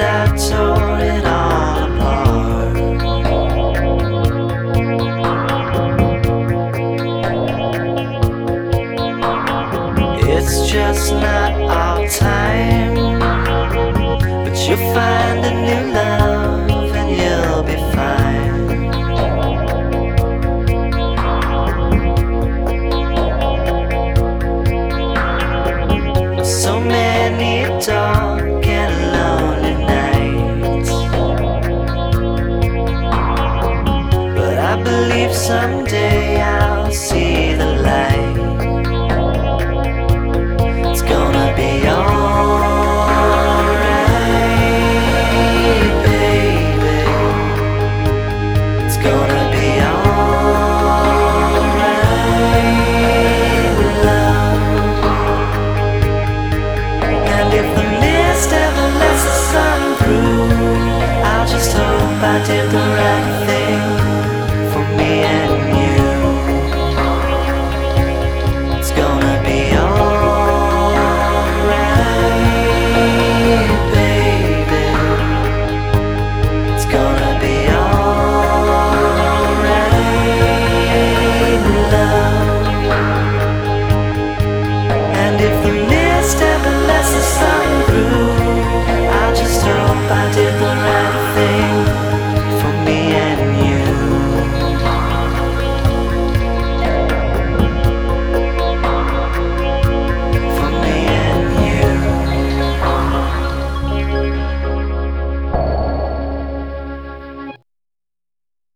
that tore it all apart. It's just not our time, but you'll find a new love and you'll be fine. So many dark and lonely nights, but I believe someday I'll see the light. It's gonna be alright, baby. It's gonna be alright, love. And if the mist ever lets the sun through, I'll just hope I didn't